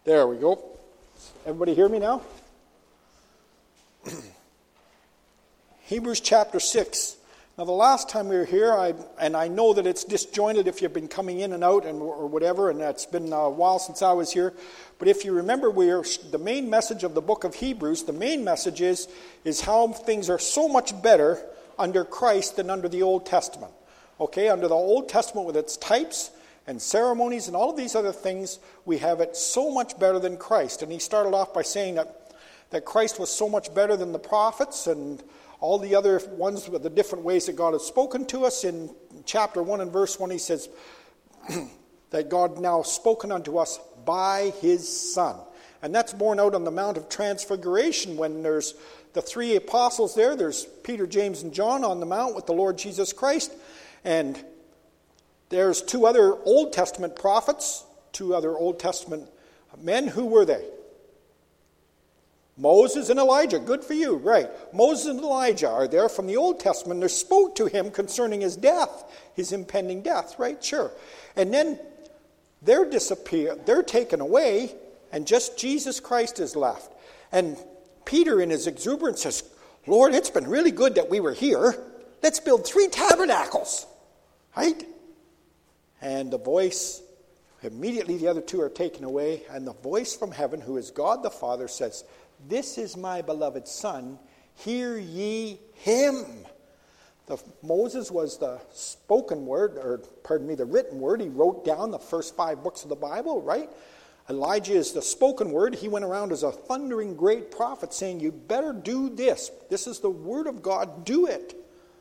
There we go. Everybody hear me now? Hebrews chapter 6. Now, the last time we were here, I know that it's disjointed if you've been coming in and out or whatever, and it's been a while since I was here. But if you remember, the main message of the book of Hebrews, the main message is how things are so much better under Christ than under the Old Testament. Okay, under the Old Testament with its types and ceremonies and all of these other things, we have it so much better than Christ. And he started off by saying that Christ was so much better than the prophets and all the other ones with the different ways that God has spoken to us. In chapter 1 and verse 1, he says that God now spoken unto us by his Son. And that's borne out on the Mount of Transfiguration when there's the three apostles there. There's Peter, James, and John on the mount with the Lord Jesus Christ. And there's two other Old Testament prophets, two other Old Testament men. Who were they? Moses and Elijah. Good for you, right. Moses and Elijah are there from the Old Testament. They spoke to him concerning his death, his impending death, right? Sure. And then they're taken away, and just Jesus Christ is left. And Peter, in his exuberance, says, Lord, it's been really good that we were here. Let's build 3 tabernacles, right? And the voice, immediately the other 2 are taken away, and the voice from heaven, who is God the Father, says, this is my beloved Son, hear ye him. Moses was the spoken word, the written word. He wrote down the first 5 books of the Bible, right? Elijah is the spoken word. He went around as a thundering great prophet saying, you better do this. This is the word of God, do it.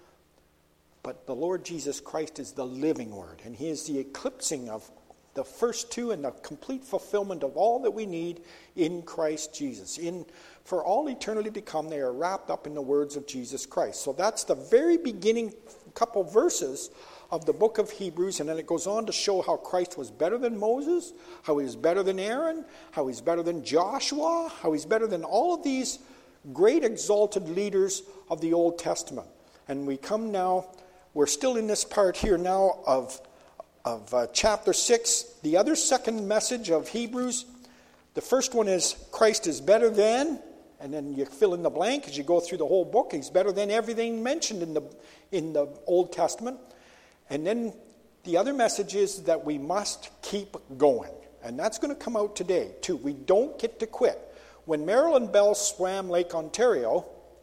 But the Lord Jesus Christ is the living word, and he is the eclipsing of the first 2 and the complete fulfillment of all that we need in Christ Jesus. For all eternity to come, they are wrapped up in the words of Jesus Christ. So that's the very beginning couple verses of the book of Hebrews, and then it goes on to show how Christ was better than Moses, how he was better than Aaron, how he's better than Joshua, how he's better than all of these great exalted leaders of the Old Testament. And we come now, we're still in this part here now of chapter 6, the other second message of Hebrews. The first one is Christ is better than, and then you fill in the blank as you go through the whole book. He's better than everything mentioned in the Old Testament. And then the other message is that we must keep going. And that's going to come out today, too. We don't get to quit. When Marilyn Bell swam Lake Ontario,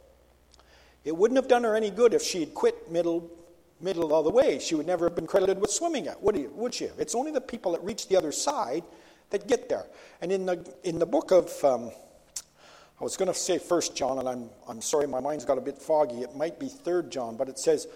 it wouldn't have done her any good if she had quit middle of the way. She would never have been credited with swimming it, would she? It's only the people that reach the other side that get there. And in the book of, I was going to say 1 John, and I'm sorry, my mind's got a bit foggy. It might be 3 John, but it says,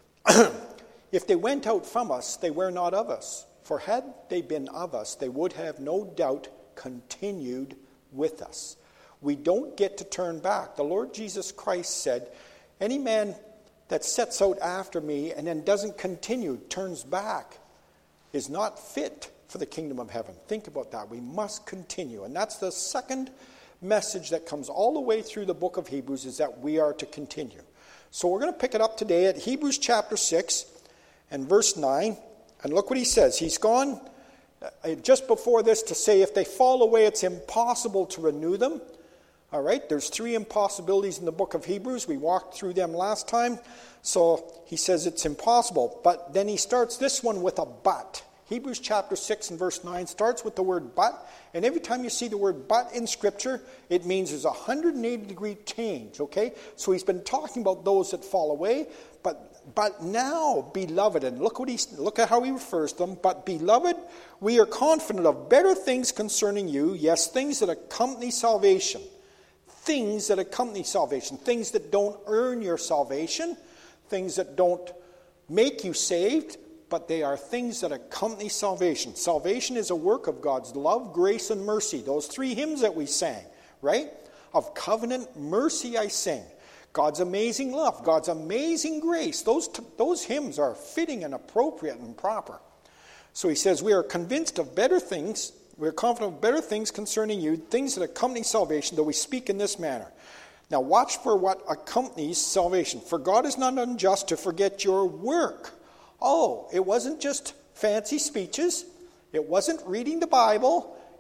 if they went out from us, they were not of us. For had they been of us, they would have no doubt continued with us. We don't get to turn back. The Lord Jesus Christ said, any man that sets out after me and then doesn't continue, turns back, is not fit for the kingdom of heaven. Think about that. We must continue. And that's the second message that comes all the way through the book of Hebrews, is that we are to continue. So we're going to pick it up today at Hebrews chapter 6 and verse 9. And look what he says. He's gone just before this to say if they fall away, it's impossible to renew them. All right, there's 3 impossibilities in the book of Hebrews. We walked through them last time. So he says it's impossible. But then he starts this one with a but. Hebrews chapter 6 and verse 9 starts with the word but. And every time you see the word but in Scripture, it means there's a 180-degree change, okay? So he's been talking about those that fall away. But now, beloved, and look at how he refers to them. But beloved, we are confident of better things concerning you. Yes, things that accompany salvation. Things that accompany salvation, things that don't earn your salvation, things that don't make you saved, but they are things that accompany salvation. Salvation is a work of God's love, grace, and mercy. Those 3 hymns that we sang, right? Of covenant mercy I sing. God's amazing love, God's amazing grace. Those hymns are fitting and appropriate and proper. So he says, we are convinced of better things. We are confident of better things concerning you, things that accompany salvation, though we speak in this manner. Now watch for what accompanies salvation. For God is not unjust to forget your work. Oh, it wasn't just fancy speeches. It wasn't reading the Bible.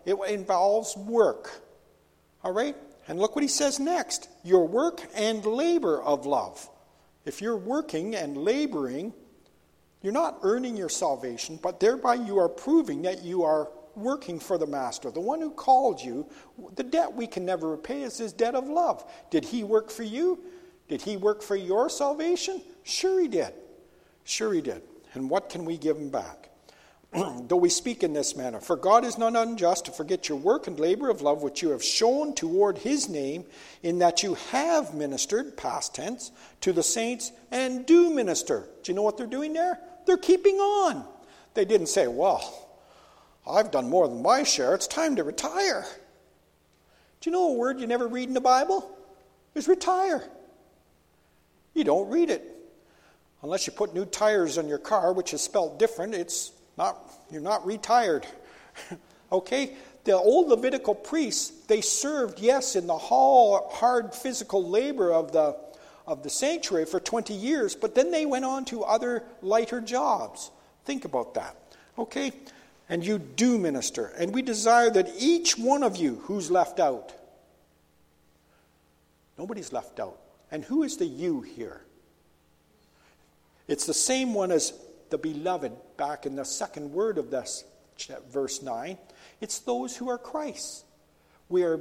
It involves work. All right? And look what he says next. Your work and labor of love. If you're working and laboring, you're not earning your salvation, but thereby you are proving that you are working for the Master, the one who called you. The debt we can never repay is his debt of love. Did he work for you? Did he work for your salvation? Sure he did. Sure he did. And what can we give him back? Though we speak in this manner, for God is not unjust to forget your work and labor of love which you have shown toward his name, in that you have ministered, past tense, to the saints and do minister. Do you know what they're doing there? They're keeping on. They didn't say, well, I've done more than my share. It's time to retire. Do you know a word you never read in the Bible? Is retire. You don't read it. Unless you put new tires on your car, which is spelled different, you're not retired. Okay? The old Levitical priests, they served, yes, in the hard physical labor of the sanctuary for 20 years, but then they went on to other lighter jobs. Think about that. Okay? And you do minister. And we desire that each one of you who's left out. Nobody's left out. And who is the you here? It's the same one as the beloved back in the second word of this verse 9. It's those who are Christ's. We are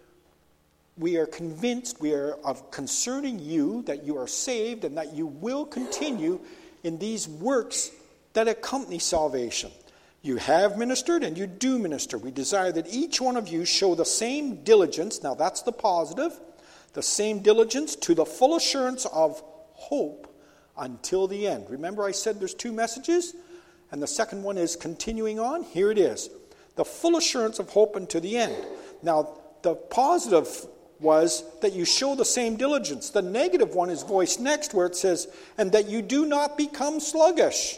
convinced, we are of concerning you that you are saved and that you will continue in these works that accompany salvation. You have ministered and you do minister. We desire that each one of you show the same diligence, now that's the positive, the same diligence to the full assurance of hope until the end. Remember I said there's two messages? And the second one is continuing on. Here it is. The full assurance of hope unto the end. Now, the positive was that you show the same diligence. The negative one is voiced next where it says, and that you do not become sluggish.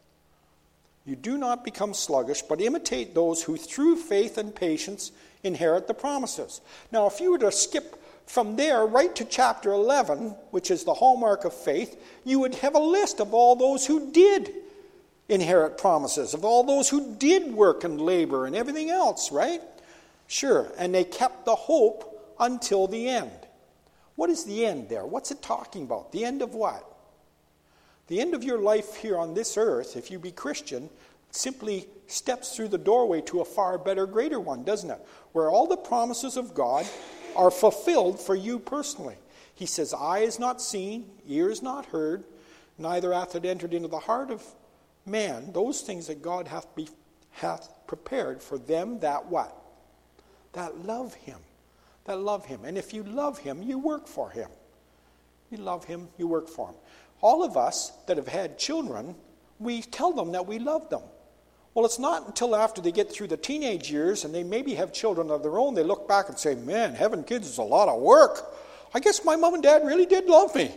You do not become sluggish, but imitate those who through faith and patience inherit the promises. Now, if you were to skip from there right to chapter 11, which is the hallmark of faith, you would have a list of all those who did inherit promises, of all those who did work and labor and everything else, right? Sure, and they kept the hope until the end. What is the end there? What's it talking about? The end of what? The end of your life here on this earth, if you be Christian, simply steps through the doorway to a far better, greater one, doesn't it? Where all the promises of God are fulfilled for you personally. He says, eye is not seen, ear is not heard, neither hath it entered into the heart of man, those things that God hath prepared for them that what? That love him. That love him. And if you love him, you work for him. You love him, you work for him. All of us that have had children, we tell them that we love them. Well, it's not until after they get through the teenage years and they maybe have children of their own, they look back and say, man, having kids is a lot of work. I guess my mom and dad really did love me.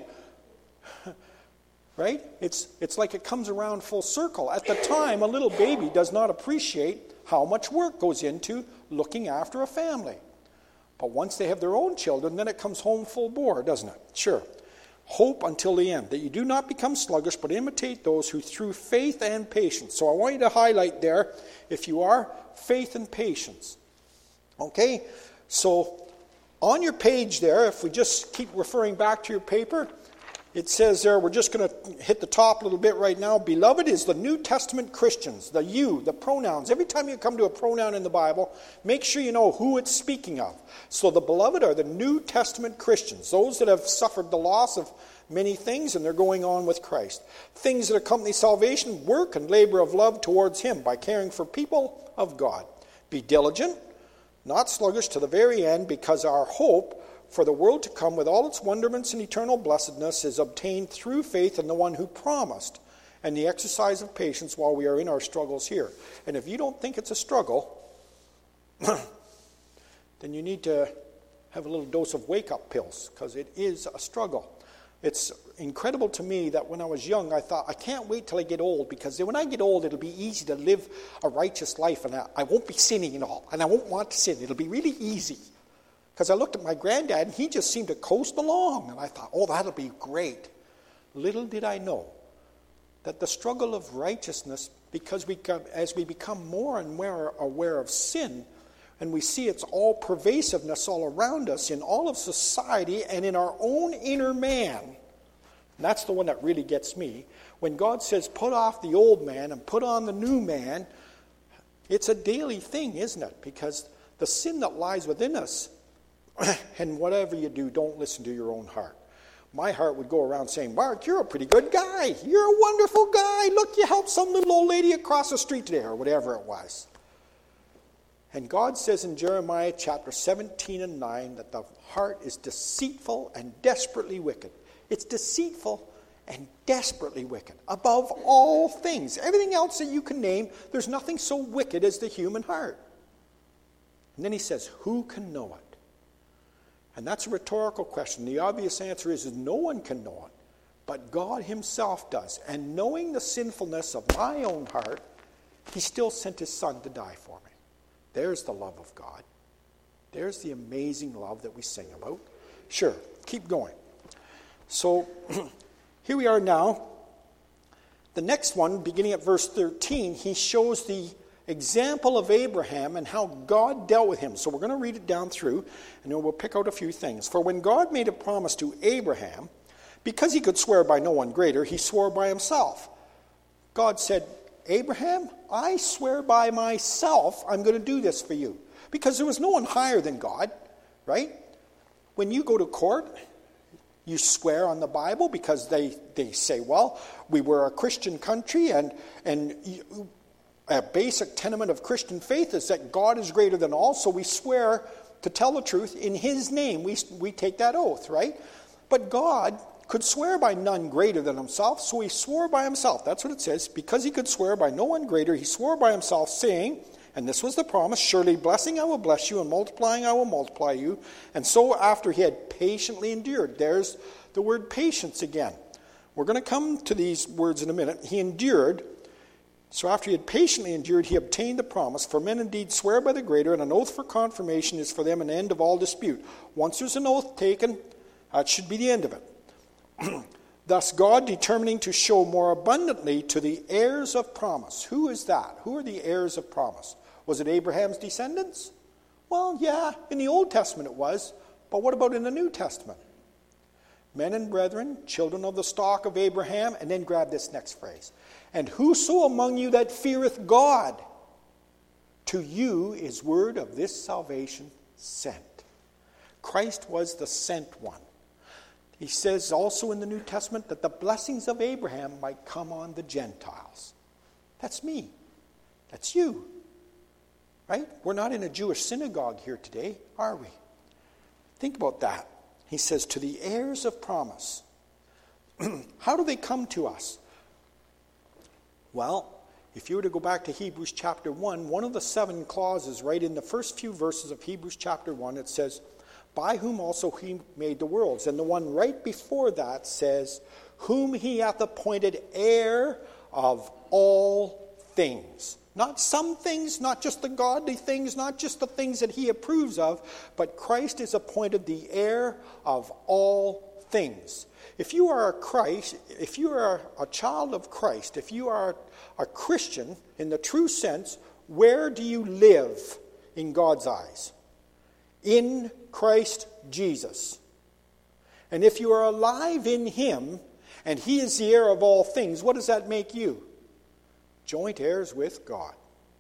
Right? It's like it comes around full circle. At the time, a little baby does not appreciate how much work goes into looking after a family. But once they have their own children, then it comes home full bore, doesn't it? Sure. Hope until the end, that you do not become sluggish, but imitate those who through faith and patience. So I want you to highlight there, if you are, faith and patience. Okay? So on your page there, if we just keep referring back to your paper, it says there, we're just going to hit the top a little bit right now. Beloved is the New Testament Christians, the you, the pronouns. Every time you come to a pronoun in the Bible, make sure you know who it's speaking of. So the beloved are the New Testament Christians, those that have suffered the loss of many things and they're going on with Christ. Things that accompany salvation, work and labor of love towards him by caring for people of God. Be diligent, not sluggish to the very end, because our hope for the world to come with all its wonderments and eternal blessedness is obtained through faith in the one who promised and the exercise of patience while we are in our struggles here. And if you don't think it's a struggle, then you need to have a little dose of wake-up pills, because it is a struggle. It's incredible to me that when I was young, I thought, I can't wait till I get old, because when I get old, it'll be easy to live a righteous life, and I won't be sinning at all, and I won't want to sin. It'll be really easy. Because I looked at my granddad, and he just seemed to coast along. And I thought, oh, that'll be great. Little did I know that the struggle of righteousness, because as we become more and more aware of sin, And we see its all pervasiveness all around us in all of society and in our own inner man. And that's the one that really gets me. When God says, put off the old man and put on the new man, it's a daily thing, isn't it? Because the sin that lies within us, and whatever you do, don't listen to your own heart. My heart would go around saying, Mark, you're a pretty good guy. You're a wonderful guy. Look, you helped some little old lady across the street today, or whatever it was. And God says in Jeremiah chapter 17 and 9 that the heart is deceitful and desperately wicked. It's deceitful and desperately wicked. Above all things, everything else that you can name, there's nothing so wicked as the human heart. And then he says, who can know it? And that's a rhetorical question. The obvious answer is no one can know it, but God himself does. And knowing the sinfulness of my own heart, he still sent his son to die for me. There's the love of God. There's the amazing love that we sing about. Sure, keep going. So here we are now. The next one, beginning at verse 13, he shows the example of Abraham and how God dealt with him. So we're going to read it down through, and then we'll pick out a few things. For when God made a promise to Abraham, because he could swear by no one greater, he swore by himself. God said, Abraham, I swear by myself I'm going to do this for you. Because there was no one higher than God, right? When you go to court, you swear on the Bible because they say, well, we were a Christian country and a basic tenement of Christian faith is that God is greater than all, so we swear to tell the truth in his name. We take that oath, right? But God could swear by none greater than himself, so he swore by himself. That's what it says. Because he could swear by no one greater, he swore by himself, saying, and this was the promise, surely blessing I will bless you, and multiplying I will multiply you. And so after he had patiently endured, there's the word patience again. We're going to come to these words in a minute. He endured. So after he had patiently endured, he obtained the promise. For men indeed swear by the greater, and an oath for confirmation is for them an end of all dispute. Once there's an oath taken, that should be the end of it. Thus God determining to show more abundantly to the heirs of promise. Who is that? Who are the heirs of promise? Was it Abraham's descendants? Well, yeah, in the Old Testament it was. But what about in the New Testament? Men and brethren, children of the stock of Abraham, and then grab this next phrase. And whoso among you that feareth God, to you is word of this salvation sent. Christ was the sent one. He says also in the New Testament that the blessings of Abraham might come on the Gentiles. That's me. That's you. Right? We're not in a Jewish synagogue here today, are we? Think about that. He says, to the heirs of promise. How do they come to us? Well, if you were to go back to Hebrews chapter 1, one of the 7 clauses right in the first few verses of Hebrews chapter 1, it says, by whom also he made the worlds. And the one right before that says, whom he hath appointed heir of all things. Not some things, not just the godly things, not just the things that he approves of, but Christ is appointed the heir of all things. If you are a child of Christ, if you are a Christian in the true sense, where do you live in God's eyes? In Christ Jesus. And if you are alive in him, and he is the heir of all things, what does that make you? Joint heirs with God.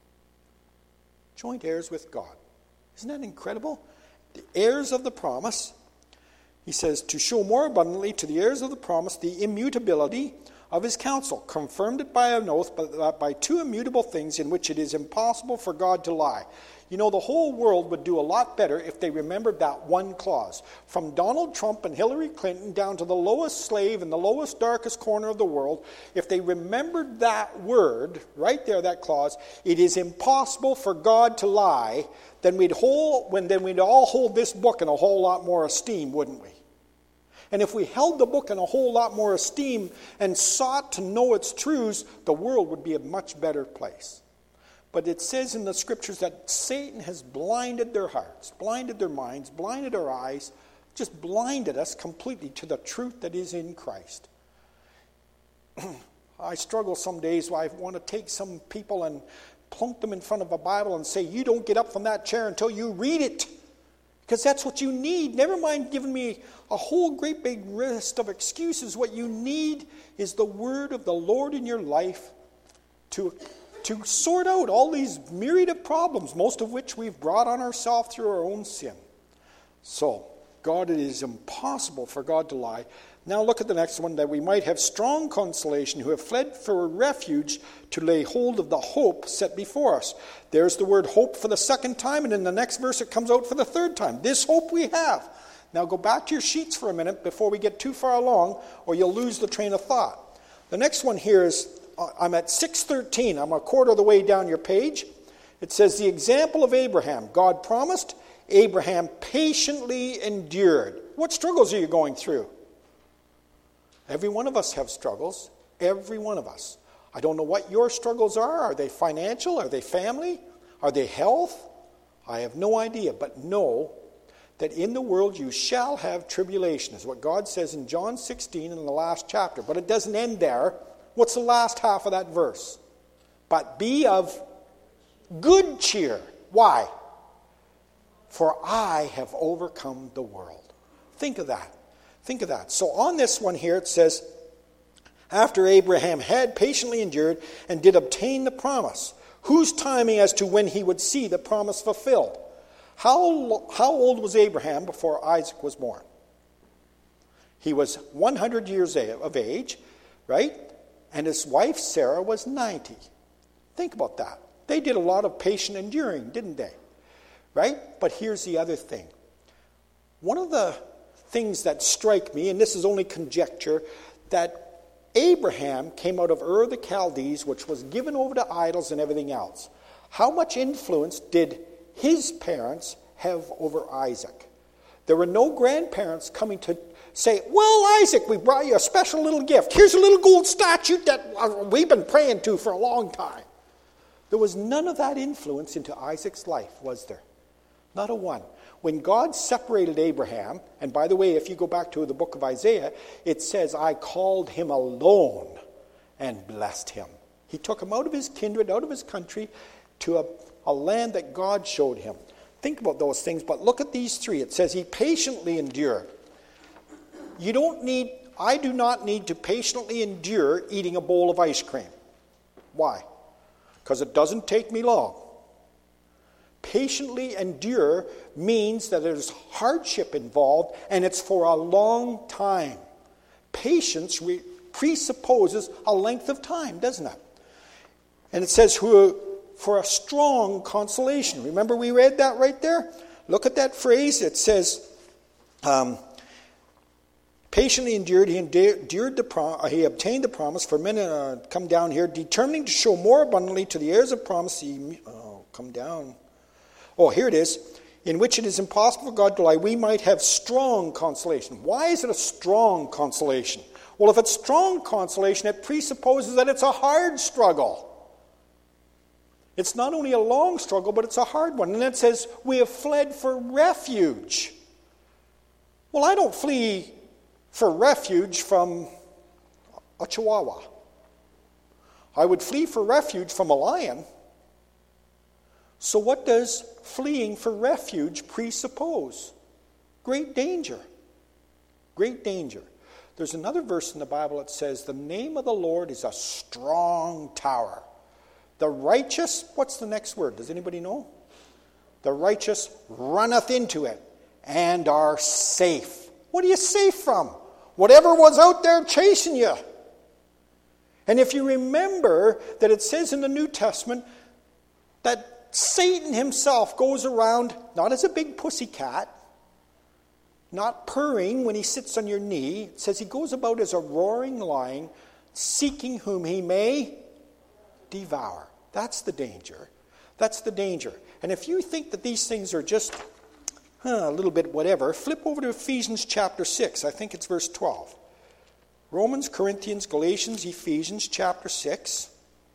Joint heirs with God. Isn't that incredible? The heirs of the promise. He says, to show more abundantly to the heirs of the promise the immutability of his counsel, confirmed it by an oath, but by 2 immutable things in which it is impossible for God to lie. You know, the whole world would do a lot better if they remembered that one clause. From Donald Trump and Hillary Clinton down to the lowest slave in the lowest, darkest corner of the world, if they remembered that word, right there, that clause, it is impossible for God to lie, then we'd all hold this book in a whole lot more esteem, wouldn't we? And if we held the book in a whole lot more esteem and sought to know its truths, the world would be a much better place. But it says in the scriptures that Satan has blinded their hearts, blinded their minds, blinded our eyes, just blinded us completely to the truth that is in Christ. I struggle some days where I want to take some people and plunk them in front of a Bible and say, you don't get up from that chair until you read it. Because that's what you need. Never mind giving me a whole great big list of excuses. What you need is the word of the Lord in your life to sort out all these myriad of problems, most of which we've brought on ourselves through our own sin. So, God, it is impossible for God to lie. Now look at the next one, that we might have strong consolation who have fled for refuge to lay hold of the hope set before us. There's the word hope for the second time, and in the next verse it comes out for the third time. This hope we have. Now go back to your sheets for a minute before we get too far along, or you'll lose the train of thought. The next one here is, I'm at 6:13. I'm a quarter of the way down your page. It says, the example of Abraham. God promised, Abraham patiently endured. What struggles are you going through? Every one of us have struggles. Every one of us. I don't know what your struggles are. Are they financial? Are they family? Are they health? I have no idea. But know that in the world you shall have tribulation, is what God says in John 16 in the last chapter. But it doesn't end there. What's the last half of that verse? But be of good cheer. Why? For I have overcome the world. Think of that. Think of that. So on this one here it says, after Abraham had patiently endured and did obtain the promise, whose timing as to when he would see the promise fulfilled? How old was Abraham before Isaac was born? He was 100 years of age, right? And his wife Sarah was 90. Think about that. They did a lot of patient enduring, didn't they? Right? But here's the other thing. One of the things that strike me, and this is only conjecture, that Abraham came out of Ur of the Chaldees, which was given over to idols and everything else. How much influence did his parents have over Isaac? There were no grandparents coming to say, well, Isaac, we brought you a special little gift. Here's a little gold statue that we've been praying to for a long time. There was none of that influence into Isaac's life, was there? Not a one. When God separated Abraham, and by the way, if you go back to the book of Isaiah, it says, I called him alone and blessed him. He took him out of his kindred, out of his country, to a land that God showed him. Think about those things, but look at these three. It says he patiently endured. I do not need to patiently endure eating a bowl of ice cream. Why? Because it doesn't take me long. Patiently endure means that there's hardship involved and it's for a long time. Patience presupposes a length of time, doesn't it? And it says for a strong consolation. Remember we read that right there? Look at that phrase. It says, patiently endured, he obtained the promise. For a minute, come down here, determining to show more abundantly to the heirs of promise. Come down. Oh, here it is. In which it is impossible for God to lie, we might have strong consolation. Why is it a strong consolation? Well, if it's strong consolation, it presupposes that it's a hard struggle. It's not only a long struggle, but it's a hard one. And it says, we have fled for refuge. Well, I don't flee for refuge from a chihuahua. I would flee for refuge from a lion. So what does fleeing for refuge presuppose? Great danger. Great danger. There's another verse in the Bible that says, the name of the Lord is a strong tower. The righteous, what's the next word? Does anybody know? The righteous runneth into it and are safe. What are you safe from? Whatever was out there chasing you. And if you remember that it says in the New Testament that Satan himself goes around, not as a big pussycat, not purring when he sits on your knee. It says he goes about as a roaring lion, seeking whom he may devour. That's the danger. That's the danger. And if you think that these things are just a little bit whatever, flip over to Ephesians chapter 6. I think it's verse 12. Romans, Corinthians, Galatians, Ephesians chapter 6.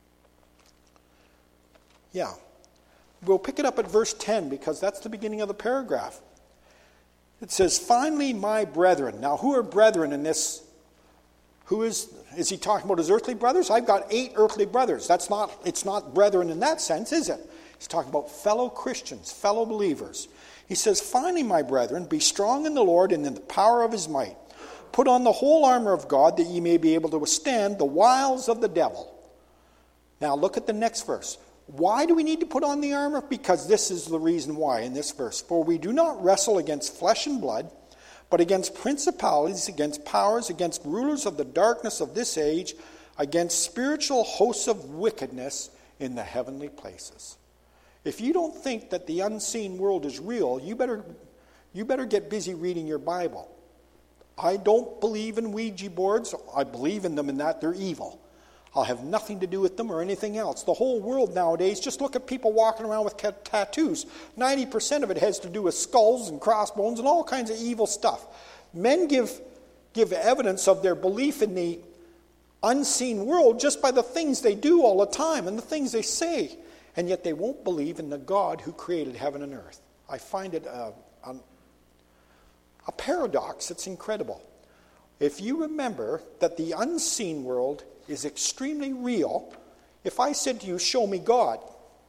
Yeah. We'll pick it up at verse 10 because that's the beginning of the paragraph. It says, finally, my brethren. Now, who are brethren in this Who is he talking about his earthly brothers? I've got 8 earthly brothers. It's not brethren in that sense, is it? He's talking about fellow Christians, fellow believers. He says, finally, my brethren, be strong in the Lord and in the power of his might. Put on the whole armor of God that ye may be able to withstand the wiles of the devil. Now look at the next verse. Why do we need to put on the armor? Because this is the reason why in this verse. For we do not wrestle against flesh and blood, but against principalities, against powers, against rulers of the darkness of this age, against spiritual hosts of wickedness in the heavenly places. If you don't think that the unseen world is real, you better get busy reading your Bible. I don't believe in Ouija boards. I believe in them in that they're evil. I'll have nothing to do with them or anything else. The whole world nowadays, just look at people walking around with tattoos. 90% of it has to do with skulls and crossbones and all kinds of evil stuff. Men give evidence of their belief in the unseen world just by the things they do all the time and the things they say. And yet they won't believe in the God who created heaven and earth. I find it a paradox. It's incredible. If you remember that the unseen world is extremely real, if I said to you, show me God,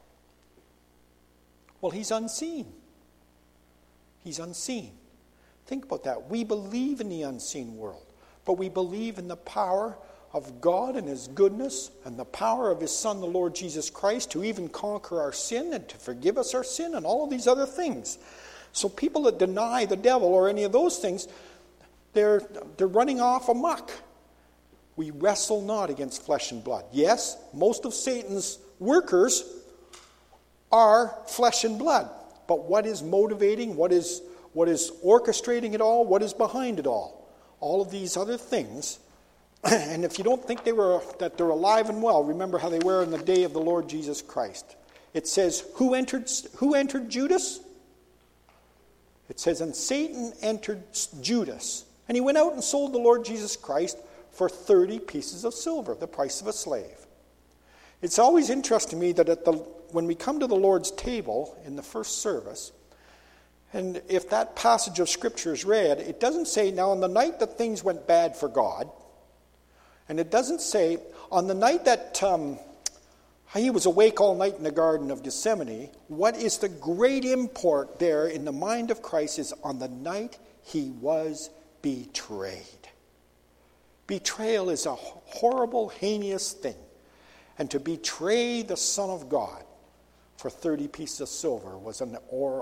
well, he's unseen. He's unseen. Think about that. We believe in the unseen world, but we believe in the power of God and his goodness and the power of his Son, the Lord Jesus Christ, to even conquer our sin and to forgive us our sin and all of these other things. So people that deny the devil or any of those things, they're running off amok. We wrestle not against flesh and blood. Yes, most of Satan's workers are flesh and blood. But what is motivating, what is orchestrating it all, what is behind it all? All of these other things. And if you don't think that they're alive and well, remember how they were in the day of the Lord Jesus Christ. It says, who entered Judas? It says, and Satan entered Judas. And he went out and sold the Lord Jesus Christ for 30 pieces of silver, the price of a slave. It's always interesting to me that when we come to the Lord's table in the first service, and if that passage of Scripture is read, it doesn't say, now on the night that things went bad for God, and it doesn't say, on the night that he was awake all night in the Garden of Gethsemane, what is the great import there in the mind of Christ is on the night he was betrayed. Betrayal is a horrible, heinous thing. And to betray the Son of God for 30 pieces of silver was an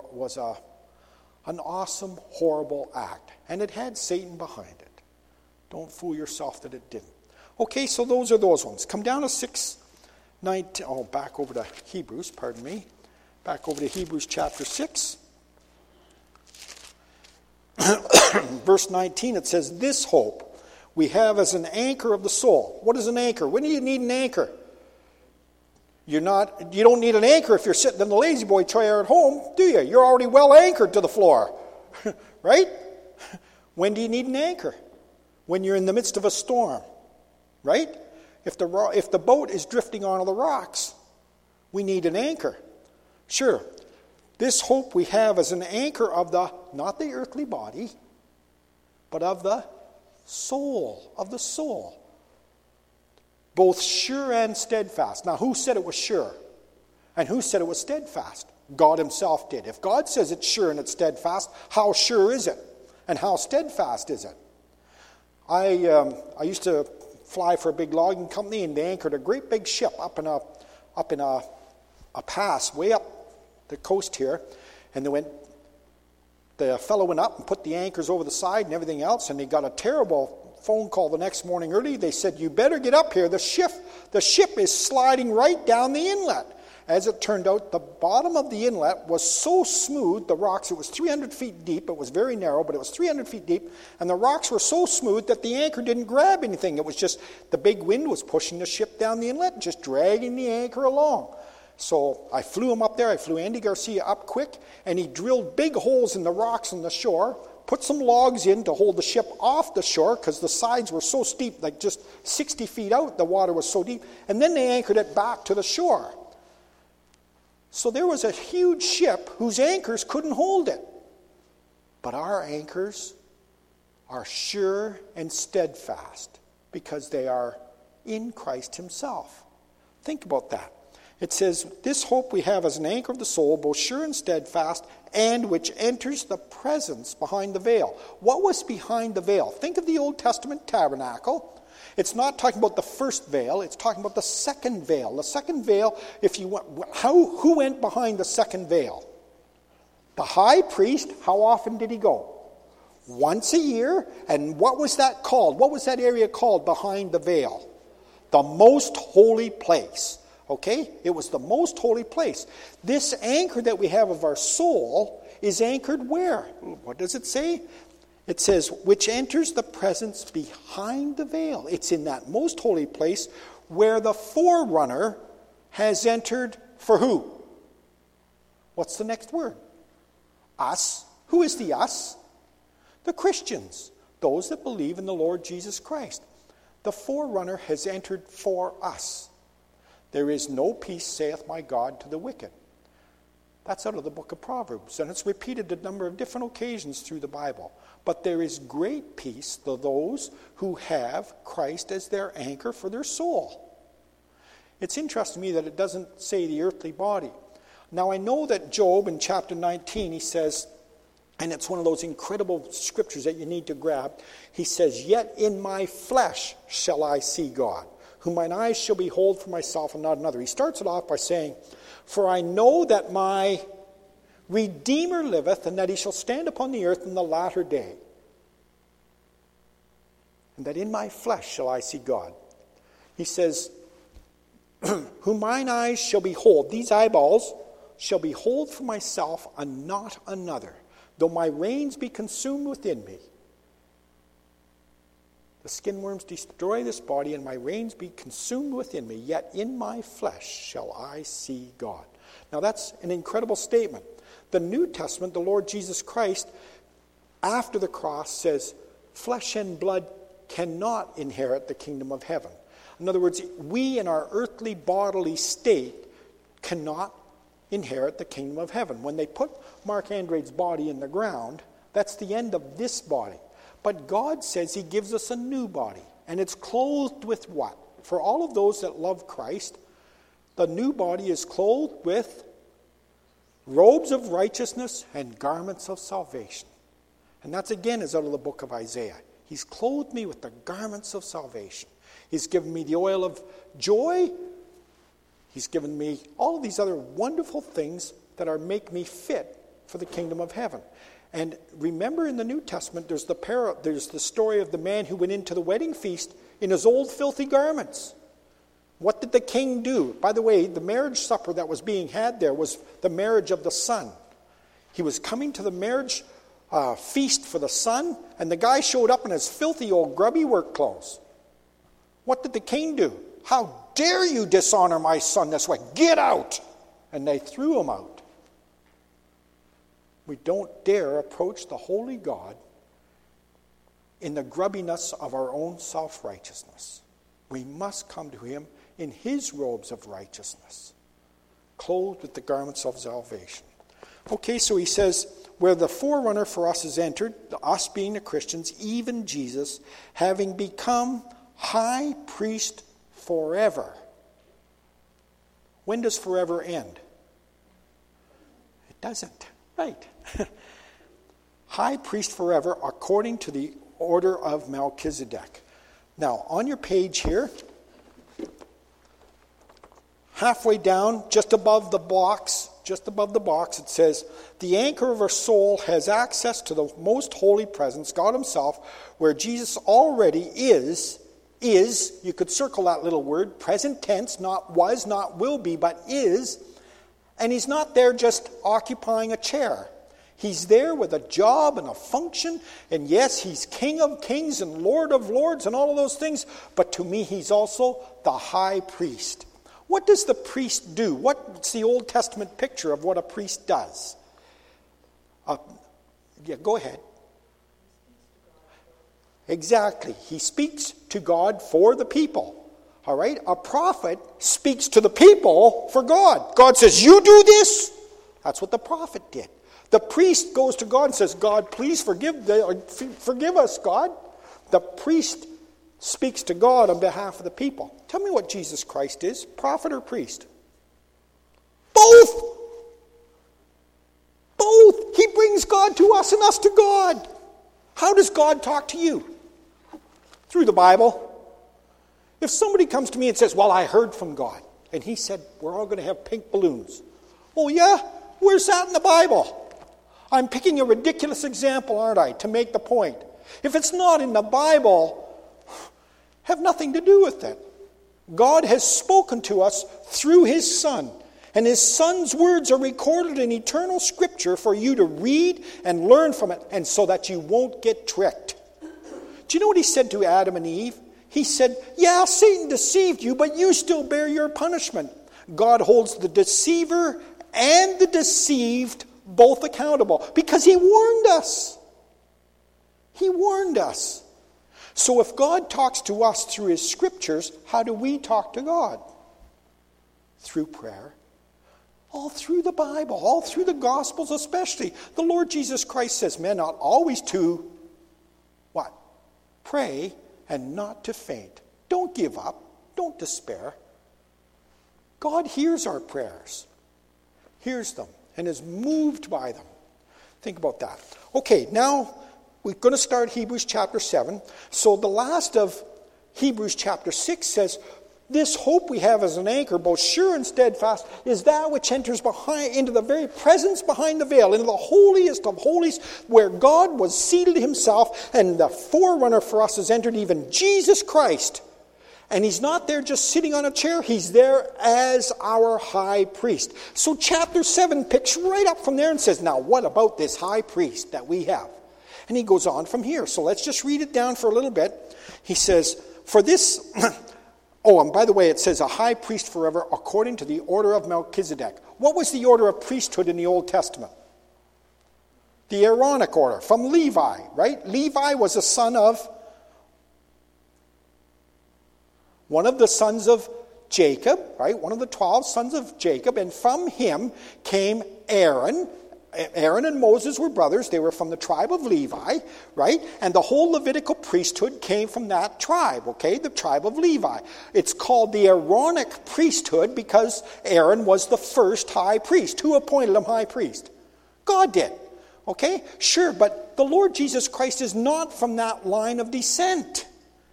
awesome, horrible act. And it had Satan behind it. Don't fool yourself that it didn't. Okay, so those are those ones. Come down to 6:19. Back over to Hebrews, pardon me. Back over to Hebrews chapter 6. Verse 19, it says, this hope we have as an anchor of the soul. What is an anchor? When do you need an anchor? You don't need an anchor if you're sitting in the lazy boy chair at home, do you? You're already well anchored to the floor. Right? When do you need an anchor? When you're in the midst of a storm. Right? If the boat is drifting onto the rocks, we need an anchor. Sure. This hope we have as an anchor of not the earthly body, but of the soul, both sure and steadfast. Now, who said it was sure? And who said it was steadfast? God himself did. If God says it's sure and it's steadfast, how sure is it? And how steadfast is it? I used to fly for a big logging company, and they anchored a great big ship up in a pass way up the coast here, and the fellow went up and put the anchors over the side and everything else, and he got a terrible phone call the next morning early. They said, you better get up here. The ship is sliding right down the inlet. As it turned out, the bottom of the inlet was so smooth, the rocks, it was 300 feet deep. It was very narrow, but it was 300 feet deep, and the rocks were so smooth that the anchor didn't grab anything. It was just the big wind was pushing the ship down the inlet and just dragging the anchor along. So I flew him up there. I flew Andy Garcia up quick, and he drilled big holes in the rocks on the shore, put some logs in to hold the ship off the shore because the sides were so steep, like just 60 feet out, the water was so deep, and then they anchored it back to the shore. So there was a huge ship whose anchors couldn't hold it. But our anchors are sure and steadfast because they are in Christ himself. Think about that. It says, this hope we have as an anchor of the soul, both sure and steadfast, and which enters the presence behind the veil. What was behind the veil? Think of the Old Testament tabernacle. It's not talking about the first veil, it's talking about the second veil. The second veil, who went behind the second veil? The high priest. How often did he go? Once a year. And what was that called? What was that area called behind the veil? The most holy place. Okay? It was the most holy place. This anchor that we have of our soul is anchored where? What does it say? It says, which enters the presence behind the veil. It's in that most holy place where the forerunner has entered for who? What's the next word? Us. Who is the us? The Christians. Those that believe in the Lord Jesus Christ. The forerunner has entered for us. There is no peace, saith my God, to the wicked. That's out of the book of Proverbs, and it's repeated a number of different occasions through the Bible. But there is great peace to those who have Christ as their anchor for their soul. It's interesting to me that it doesn't say the earthly body. Now I know that Job in chapter 19, he says, and it's one of those incredible scriptures that you need to grab, he says, yet in my flesh shall I see God, whom mine eyes shall behold for myself and not another. He starts it off by saying, for I know that my Redeemer liveth, and that he shall stand upon the earth in the latter day. And that in my flesh shall I see God. He says, whom mine eyes shall behold, these eyeballs shall behold for myself and not another, though my reins be consumed within me. The skin worms destroy this body, and my reins be consumed within me, yet in my flesh shall I see God. Now that's an incredible statement. The New Testament, the Lord Jesus Christ, after the cross, says, flesh and blood cannot inherit the kingdom of heaven. In other words, we in our earthly bodily state cannot inherit the kingdom of heaven. When they put Mark Andrade's body in the ground, that's the end of this body. But God says he gives us a new body, and it's clothed with what? For all of those that love Christ, the new body is clothed with robes of righteousness and garments of salvation. And that's again is out of the book of Isaiah. He's clothed me with the garments of salvation. He's given me the oil of joy. He's given me all of these other wonderful things that make me fit for the kingdom of heaven. And remember in the New Testament, there's the story of the man who went into the wedding feast in his old filthy garments. What did the king do? By the way, the marriage supper that was being had there was the marriage of the son. He was coming to the marriage feast for the son, and the guy showed up in his filthy old grubby work clothes. What did the king do? How dare you dishonor my son this way? Get out! And they threw him out. We don't dare approach the holy God in the grubbiness of our own self-righteousness. We must come to him in his robes of righteousness, clothed with the garments of salvation. Okay, so he says, where the forerunner for us is entered, us being the Christians, even Jesus, having become high priest forever. When does forever end? It doesn't. Right. High priest forever according to the order of Melchizedek. Now, on your page here, halfway down, just above the box, it says, the anchor of our soul has access to the most holy presence, God himself, where Jesus already is, you could circle that little word, present tense, not was, not will be, but is. And he's not there just occupying a chair. He's there with a job and a function. And yes, he's King of kings and Lord of lords and all of those things. But to me, he's also the high priest. What does the priest do? What's the Old Testament picture of what a priest does? Go ahead. Exactly. He speaks to God for the people. All right? A prophet speaks to the people for God. God says, you do this. That's what the prophet did. The priest goes to God and says, God, please forgive us, God. The priest speaks to God on behalf of the people. Tell me what Jesus Christ is, prophet or priest? Both! Both! He brings God to us and us to God. How does God talk to you? Through the Bible. If somebody comes to me and says, well, I heard from God, and he said, we're all going to have pink balloons. Oh yeah? Where's that in the Bible? I'm picking a ridiculous example, aren't I, to make the point. If it's not in the Bible, have nothing to do with it. God has spoken to us through his Son, and his Son's words are recorded in eternal Scripture for you to read and learn from it, and so that you won't get tricked. Do you know what he said to Adam and Eve? He said, yeah, Satan deceived you, but you still bear your punishment. God holds the deceiver and the deceived both accountable, because he warned us. He warned us. So if God talks to us through his Scriptures, how do we talk to God? Through prayer. All through the Bible, all through the Gospels especially. The Lord Jesus Christ says, men ought always to, what? Pray and not to faint. Don't give up. Don't despair. God hears our prayers. Hears them and is moved by them. Think about that. Okay, now we're going to start Hebrews chapter 7. So the last of Hebrews chapter 6 says, this hope we have as an anchor, both sure and steadfast, is that which enters into the very presence behind the veil, into the holiest of holies, where God was seated himself, and the forerunner for us has entered, even Jesus Christ. And he's not there just sitting on a chair, he's there as our high priest. So chapter 7 picks right up from there and says, now what about this high priest that we have? And he goes on from here. So let's just read it down for a little bit. He says, for this... Oh, and by the way, it says a high priest forever according to the order of Melchizedek. What was the order of priesthood in the Old Testament? The Aaronic order, from Levi, right? Levi was a son of one of the sons of Jacob, right? One of the 12 sons of Jacob, and from him came Aaron. Aaron and Moses were brothers. They were from the tribe of Levi, right? And the whole Levitical priesthood came from that tribe, okay? The tribe of Levi. It's called the Aaronic priesthood because Aaron was the first high priest. Who appointed him high priest? God did, okay? Sure, but the Lord Jesus Christ is not from that line of descent.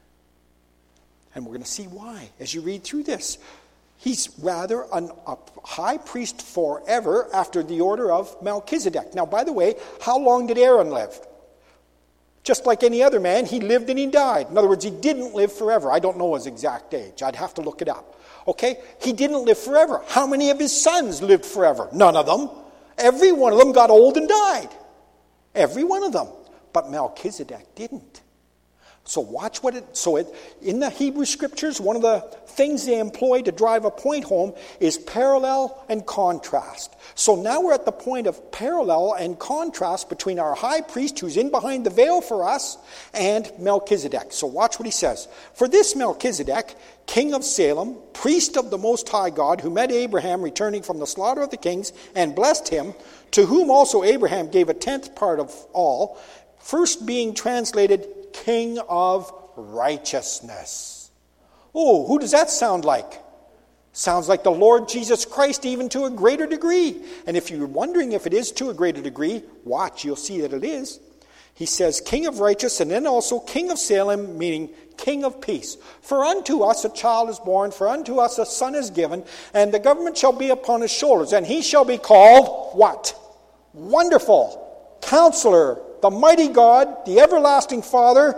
And we're going to see why as you read through this. He's rather a high priest forever after the order of Melchizedek. Now, by the way, how long did Aaron live? Just like any other man, he lived and he died. In other words, he didn't live forever. I don't know his exact age. I'd have to look it up. Okay? He didn't live forever. How many of his sons lived forever? None of them. Every one of them got old and died. Every one of them. But Melchizedek didn't. So watch what in the Hebrew Scriptures, one of the things they employ to drive a point home is parallel and contrast. So now we're at the point of parallel and contrast between our high priest who's in behind the veil for us and Melchizedek. So watch what he says. For this Melchizedek, king of Salem, priest of the Most High God, who met Abraham returning from the slaughter of the kings and blessed him, to whom also Abraham gave a tenth part of all, first being translated King of Righteousness. Oh, who does that sound like? Sounds like the Lord Jesus Christ, even to a greater degree. And if you're wondering if it is to a greater degree, watch, you'll see that it is. He says, King of Righteousness, and then also King of Salem, meaning King of Peace. For unto us a child is born, for unto us a son is given, and the government shall be upon his shoulders, and he shall be called, what? Wonderful, Counselor, the mighty God, the everlasting Father,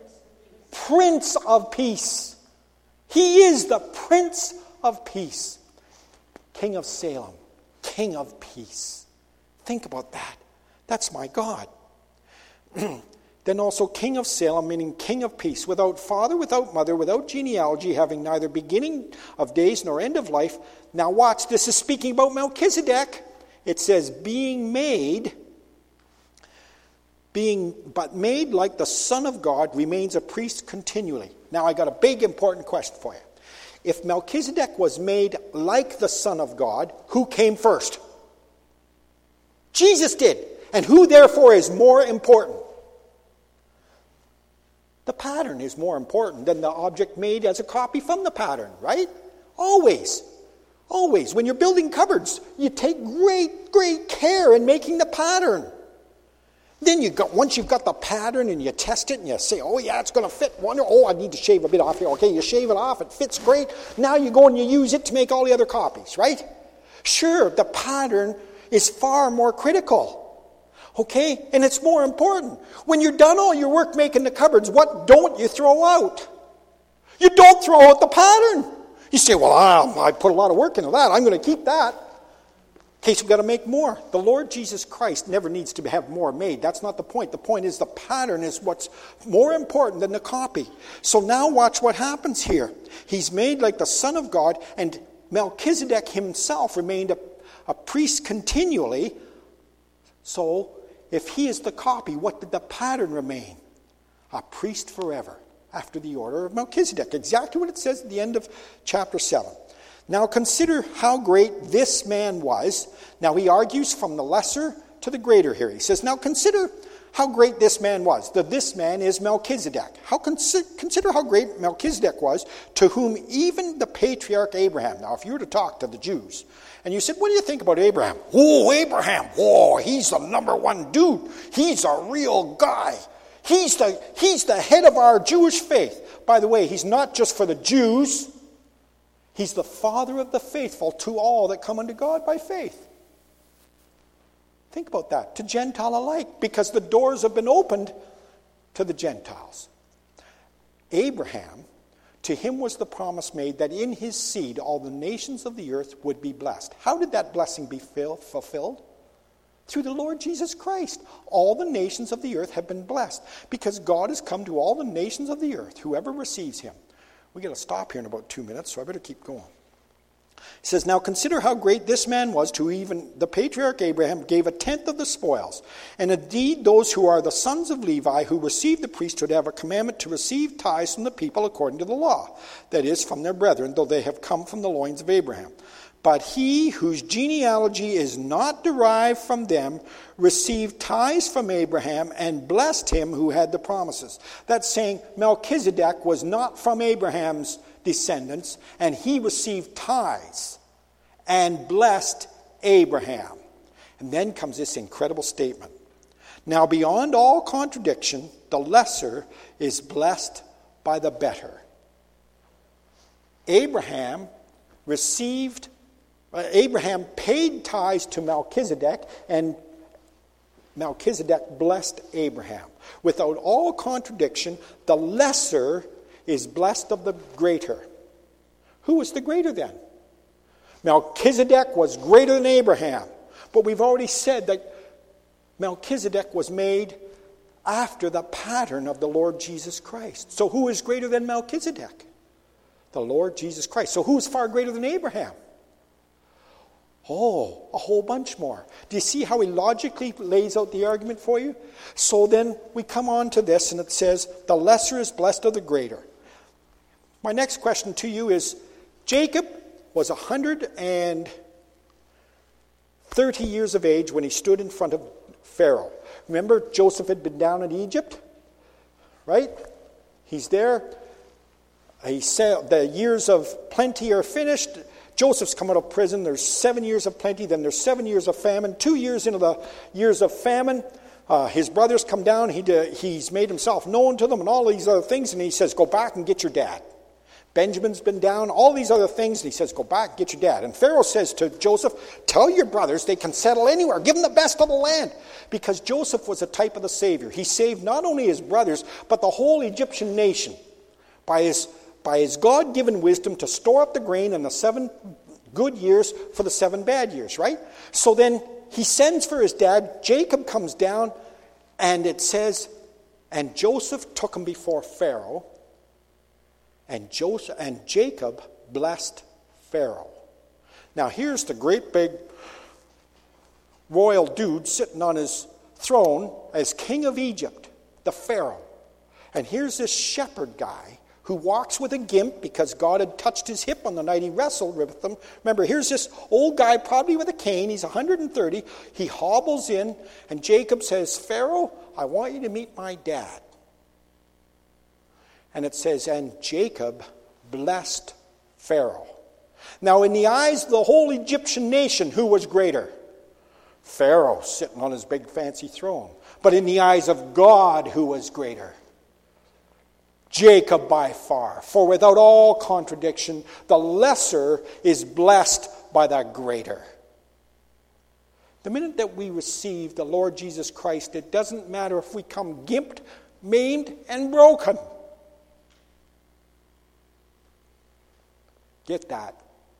Prince of Peace. He is the Prince of Peace. King of Salem, King of Peace. Think about that. That's my God. Then also King of Salem, meaning King of Peace, without father, without mother, without genealogy, having neither beginning of days nor end of life. Now watch, this is speaking about Melchizedek. It says, made like the Son of God, remains a priest continually. Now I got a big important question for you. If Melchizedek was made like the Son of God, who came first? Jesus did. And who therefore is more important? The pattern is more important than the object made as a copy from the pattern, right? Always. Always. When you're building cupboards, you take great care in making the pattern. Then once you've got the pattern and you test it and you say, oh yeah, it's going to fit. I need to shave a bit off here. Okay, you shave it off, it fits great. Now you go and you use it to make all the other copies, right? Sure, the pattern is far more critical. Okay? And it's more important. When you're done all your work making the cupboards, what don't you throw out? You don't throw out the pattern. You say, well, I put a lot of work into that. I'm going to keep that. In case we've got to make more. The Lord Jesus Christ never needs to have more made. That's not the point. The point is the pattern is what's more important than the copy. So now watch what happens here. He's made like the Son of God, and Melchizedek himself remained a priest continually. So if he is the copy, what did the pattern remain? A priest forever, after the order of Melchizedek. Exactly what it says at the end of chapter 7. Now consider how great this man was. Now he argues from the lesser to the greater here. He says, now consider how great this man was. This man is Melchizedek. Consider how great Melchizedek was, to whom even the patriarch Abraham. Now if you were to talk to the Jews, and you said, what do you think about Abraham? Oh, Abraham. Oh, he's the number one dude. He's a real guy. He's the head of our Jewish faith. By the way, he's not just for the Jews. He's the father of the faithful to all that come unto God by faith. Think about that. To Gentile alike, because the doors have been opened to the Gentiles. Abraham, to him was the promise made that in his seed all the nations of the earth would be blessed. How did that blessing be fulfilled? Through the Lord Jesus Christ. All the nations of the earth have been blessed, because God has come to all the nations of the earth, whoever receives him. We've got to stop here in about 2 minutes, so I better keep going. He says, now consider how great this man was, to even the patriarch Abraham gave 1/10 of the spoils. And indeed those who are the sons of Levi, who receive the priesthood, have a commandment to receive tithes from the people according to the law, that is, from their brethren, though they have come from the loins of Abraham. But he whose genealogy is not derived from them received tithes from Abraham and blessed him who had the promises. That's saying Melchizedek was not from Abraham's descendants, and he received tithes and blessed Abraham. And then comes this incredible statement. Now beyond all contradiction, the lesser is blessed by the better. Abraham paid tithes to Melchizedek, and Melchizedek blessed Abraham. Without all contradiction, the lesser is blessed of the greater. Who was the greater then? Melchizedek was greater than Abraham. But we've already said that Melchizedek was made after the pattern of the Lord Jesus Christ. So who is greater than Melchizedek? The Lord Jesus Christ. So who is far greater than Abraham? Oh, a whole bunch more. Do you see how he logically lays out the argument for you? So then we come on to this, and it says, the lesser is blessed of the greater. My next question to you is, Jacob was 130 years of age when he stood in front of Pharaoh. Remember, Joseph had been down in Egypt, right? He's there. He said the years of plenty are finished. Joseph's come out of prison. There's 7 years of plenty. Then there's 7 years of famine. 2 years into the years of famine, his brothers come down. He's made himself known to them and all these other things. And he says, go back and get your dad. Benjamin's been down, all these other things. And he says, go back and get your dad. And Pharaoh says to Joseph, tell your brothers they can settle anywhere. Give them the best of the land. Because Joseph was a type of the Savior. He saved not only his brothers, but the whole Egyptian nation by his God-given wisdom to store up the grain in the 7 good years for the 7 bad years, right? So then he sends for his dad. Jacob comes down, and it says, and Joseph took him before Pharaoh, and Jacob blessed Pharaoh. Now here's the great big royal dude sitting on his throne as king of Egypt, the Pharaoh. And here's this shepherd guy who walks with a gimp because God had touched his hip on the night he wrestled with them. Remember, here's this old guy, probably with a cane. He's 130. He hobbles in, and Jacob says, Pharaoh, I want you to meet my dad. And it says, and Jacob blessed Pharaoh. Now, in the eyes of the whole Egyptian nation, who was greater? Pharaoh, sitting on his big fancy throne. But in the eyes of God, who was greater? Jacob by far. For without all contradiction, the lesser is blessed by the greater. The minute that we receive the Lord Jesus Christ, it doesn't matter if we come gimped, maimed, and broken. Get that.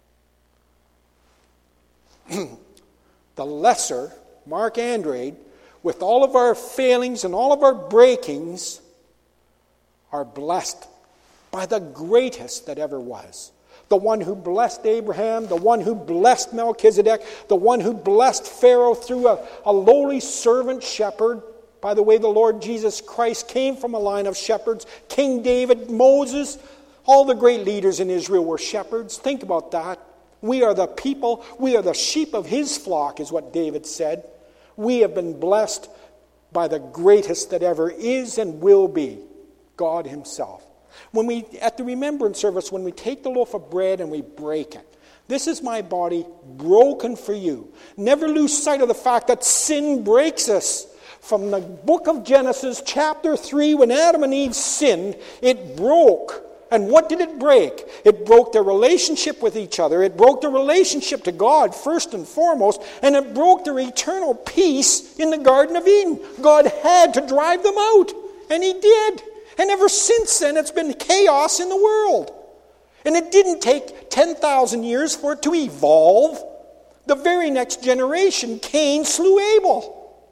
The lesser, Mark Andrade, with all of our failings and all of our breakings, are blessed by the greatest that ever was. The one who blessed Abraham, the one who blessed Melchizedek, the one who blessed Pharaoh through a lowly servant shepherd. By the way, the Lord Jesus Christ came from a line of shepherds. King David, Moses, all the great leaders in Israel were shepherds. Think about that. We are the people, we are the sheep of his flock, is what David said. We have been blessed by the greatest that ever is and will be, God himself. When we, at the remembrance service, when we take the loaf of bread and we break it, this is my body broken for you. Never lose sight of the fact that sin breaks us. From the book of Genesis, chapter 3, when Adam and Eve sinned, it broke. And what did it break? It broke their relationship with each other. It broke their relationship to God, first and foremost. And it broke their eternal peace in the Garden of Eden. God had to drive them out. And he did. And ever since then, it's been chaos in the world. And it didn't take 10,000 years for it to evolve. The very next generation, Cain slew Abel.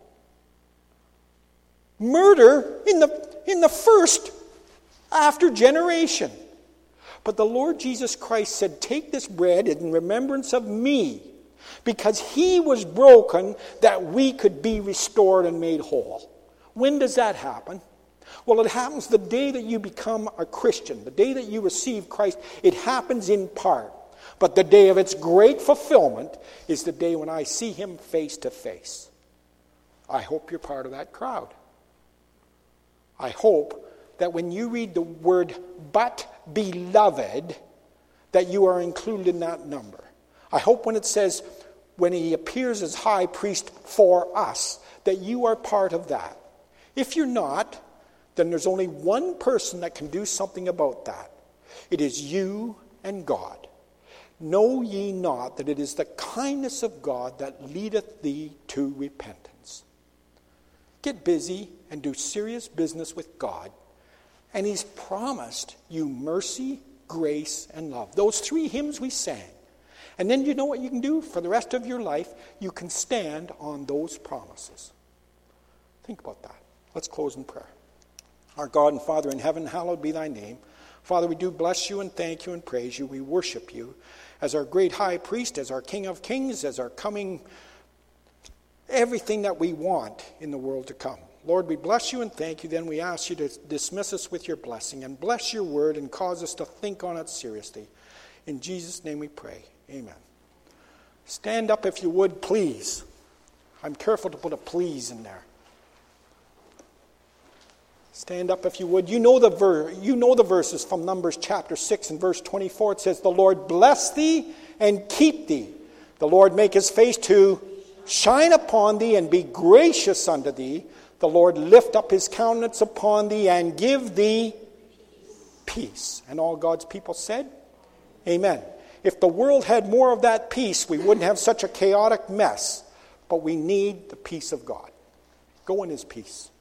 Murder in the first after generation. But the Lord Jesus Christ said, take this bread in remembrance of me, because he was broken that we could be restored and made whole. When does that happen? Well, it happens the day that you become a Christian, the day that you receive Christ. It happens in part. But the day of its great fulfillment is the day when I see him face to face. I hope you're part of that crowd. I hope that when you read the word, but beloved, that you are included in that number. I hope when it says, when he appears as high priest for us, that you are part of that. If you're not, then there's only one person that can do something about that. It is you and God. Know ye not that it is the kindness of God that leadeth thee to repentance. Get busy and do serious business with God. And he's promised you mercy, grace, and love. Those 3 hymns we sang. And then you know what you can do for the rest of your life? You can stand on those promises. Think about that. Let's close in prayer. Our God and Father in heaven, hallowed be thy name. Father, we do bless you and thank you and praise you. We worship you as our great high priest, as our King of kings, as our coming, everything that we want in the world to come. Lord, we bless you and thank you. Then we ask you to dismiss us with your blessing and bless your word and cause us to think on it seriously. In Jesus' name we pray. Amen. Stand up if you would, please. I'm careful to put a please in there. Stand up if you would. You know the verses from Numbers chapter 6 and verse 24. It says, the Lord bless thee and keep thee. The Lord make his face to shine upon thee and be gracious unto thee. The Lord lift up his countenance upon thee and give thee peace. And all God's people said, amen. If the world had more of that peace, we wouldn't have such a chaotic mess. But we need the peace of God. Go in his peace.